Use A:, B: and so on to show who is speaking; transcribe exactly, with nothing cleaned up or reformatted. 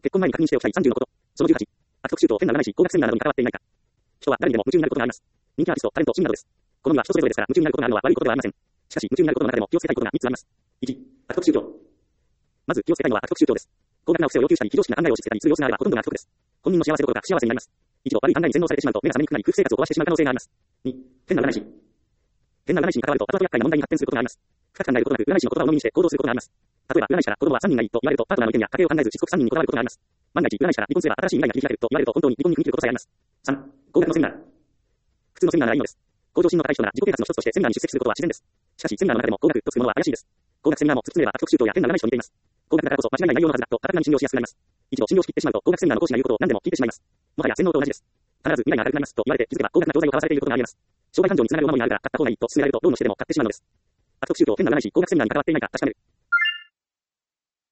A: 結婚前に確認しておきたいさんじゅうのこと。そのじゅうはち、悪徳宗教、変な占い師、高額セミナーなどに関わっていないか。人は誰にでも夢中になることがあります。人気アーティスト、タレント、シーンなどです。好みは人それぞれですから、夢中になることがあるのは悪いことではありません。しかし、夢中になることの中でも気をつけたいことがみっつあります。いち、悪徳宗教。まず気をつけたいのは悪徳宗教です。高額なお布施を要求したり、非常識な考えを押し付けたりする様子があればほとんどが悪徳です。本人の幸せどころか不幸せになります。一度悪い考えに洗脳されてしまうと目が覚めにくくなり夫婦生活を壊してしまう可能性があります。に、変な占い師。変な占い師に関わると後々厄介な問題に発展することがあります。深く考えることなく占い師の言葉を飲みにして行動することがあります。例えば占い師から子供はさんにんがいいと言われるとパートナーの意見や家庭を考えずしつこくさんにんにこだわることがあります。万が一占い師から離婚すれば新しい未来が切り開けると言われると本当に離婚に踏み切ることさえあります。さん、高額のセミナー。普通のセミナーならいいのです。向上心の高い人なら自己啓発の一つとしてセミナーに出席することは自然です。しかしセミナーの中でも高額とつくものは怪しいです。高額セミナーも突き詰めれば悪徳宗教や変な占い師と似ています。高額だからこそ間違いない内容のはずだと堅くなに信用しやすくなります。一度信用しきってしまうと高額セミナーの講師が言うことを何でも聞いてしまいます。もはや洗脳と同じです。必ず未来が明るくなりますと言われて気づけば高額な教材を買わされていることがあります。商売感情につながるお守りがあるから買った方がいいと勧められるとどうもしてでも買ってしまうのです。悪徳宗教、変な占い師、高額セミナーに関わっていないか確かめる。